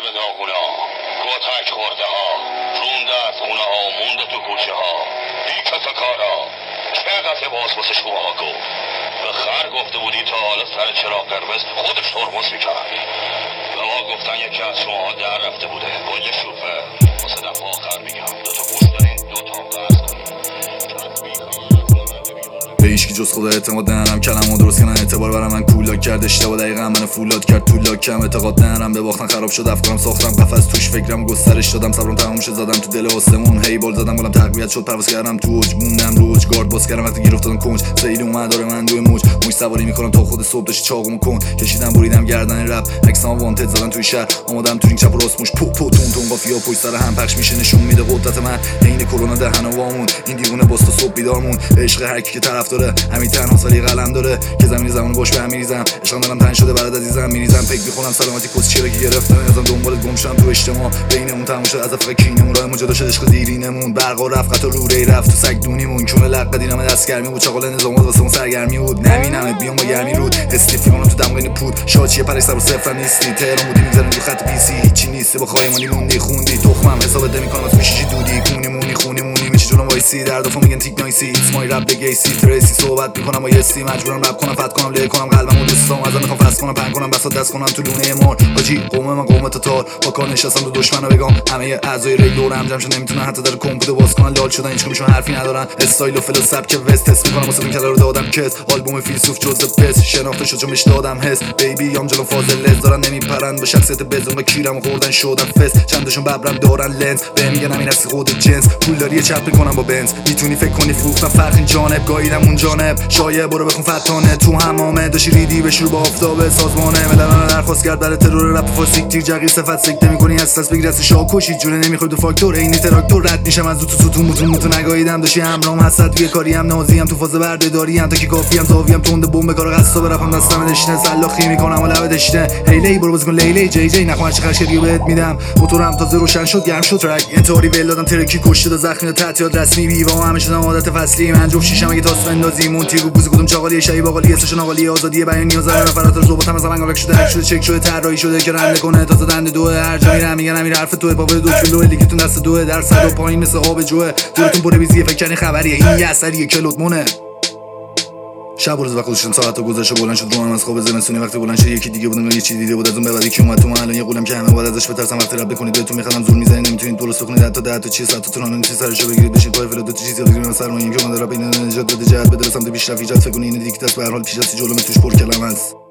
به داغونا، کتک خورده ها، رونده از خونه ها و مونده تو کوچه ها، بیکت کارا، چه قطعه باز واسه شما ها گفت. به خر گفته بودی تا حالا سر چراغ قرمز خودش ترمز میکرد. به ما گفتن یکی از شما ها در رفته بوده، گل شوفه. واسه دفعه آخر میگم، دوتا گوش دارین، دوتا هم قرض کنین. به هیچکی جز خدا اعتماد ندارم، کلمو درست کنن اعتبار برای من کولاک کرد، اشتباه دقیقا من فولاد کرد تو لاکم. اعتقاد ندارم به باختن خراب شد، افکارم ساختم قفس توش، فکرم گسترش دادم، صبرم تموم شد زدم تو دل آسمون، هی بال زدم گلم تقویت شد، پرواز کردم تو اوج، موندم روج گارد باز کردم وقتی گیر افتادم کنج، سیل اومد داره من دو موج سواری میکنم تا خود صبح داشت چاقومو کن کشیدم بریدم گردن رپ، عکسام وانتد زدن توی شهر، آمادم تو رینگ چپ و راست موش پو تون تون قافیا پشت سر هم پخش میشه، نشون میده قدرت من عین کرونا دهنو وامون، این دیوونه باز تا صبح بیدارمون، عشق هر کی که طرف داره همین تنها سالی قلم داره که زمین زمان باش به هم میریزم، عشقم دلم تنگ شده برات عزیزم، میریزم فکر میخونم سلامتی کس چیره که گرفتم ازم دنبالت گم شدم تو اجتماع، بینمون تموم شد از افق کینمون، راه مجدا شد عشق دیرینمون، برق رفت و روره رفت تو سگ دونیمون، کون لق دینام دستگرمی بود، چاقال نظامات واسه اون سرگرمی بود، نمینمت بیام با گرمی رود استیفی کنم تو دماغ پود، شاچیه پرستر و صفر نیستی، تهران بودی میذارن رو خط پی سی، هیچی نیستی با خایمانی موندی خوندی، تخمم حسابت نمیکنم از میشی دودی، کونیمونی خونیمونی میشه جلوم وایسی، در دفعه میگن تیک نایسی، ایتس مای رپ بگیسی، تریسی صحبت میکنم با یسی، مجبورم رپ کنم فت کنم له کنم قلبمو دوستام ازم میخوام فاس کنم پنگ کنم بساط دست کنم تو لونه مار، حاجی قوم من قوم تتار، با کار نشستم تو دشمنو بگم، همه اعضای ری دورم جمع شدن نمیتونن حتی در کمپیوتر باز کنن، لال شدن هیچ کدومشون حرفی ندارن، استایل و فلو سبک وست تست میکنم واسه این کلا رو دادم کس، آلبوم فیلسوف جزء پس شناخته شد چون دادم حس، بیبی یام جلو فاضل لز دارن نمیپرن با شخصیت بزن با کیرم خوردن شدم فس، چندشون ببرم دارن لنز به میگن همین هستی خود جنس، پولداری چپ میکنم با بنز، میتونی فکر کنی فروختم فرق این جانب گاییدم اون جانب، شایع برو بخون فتانه تو همامه داشی ریدی بشور با آفتاب سازمانه، ملل درخواست کرد برای ترور رپ فاسیک تیر جغیر صفت سکته میکنی از بگیر از شاه کشید جونه نمیخواد دو فاکتور عین تراکتور رد میشم از تو ستون متون نگاییدم داشتی همرام حسد توی کاریم نازیم تو فاز بردهداریم تا کی کافیم زاویم تند بمب کارو قصا برفم دستم دشنه سلاخی میکنم و لب دشنه هیلی برو بازی کن لیلی جی جی نخوام چه خشریو بهت میدم، موتورم تازه روشن شد گرم شد ترک انطوری ول دادم ترکی کشته زخمی تعطیلات رسمی بیوا همه شدم عادت فصلی من جفت شیشم اگه تاس بندازی مونتی رو گوز کدوم چاقالی شایی باقالی اسشون آقالی آزادی بیان نیاز داره نفرات ربات هم از انگالک شده هک شده چک شده طراحی شده که رنده کنه تازه دنده دوه هر جا میرم میگن همین حرف توه پاور 2 کیلو لیگتون دست دوه در صد و پایین مثل آب جوه دورتون پر بیزیه فکر کنی خبریه این یه اثریه کلوت مونه، شب و روز وقت گذاشتم ساعت گذشته بلند شد روحم از خواب زمستونی وقتی بلند شد یکی دیگه بودم یه چیزی دیده بود از اون به بعدی که اومد تو من الان یه قولم که همه باید ازش بترسم وقتی رپ بکنید بهتون میخوام زور میزنید نمیتونید درست بخونید حتی 10 تا چیز 100 تا تون نمیتونید سرشو بگیرید بشید پای فلات تو چیزی بگیرید مثلا این که من رپ این نجات بده جهت بده سمت پیشرفت ایجاد فکر کنید این دیگه دست به هر حال پیش از جلوم توش پر کلمه است.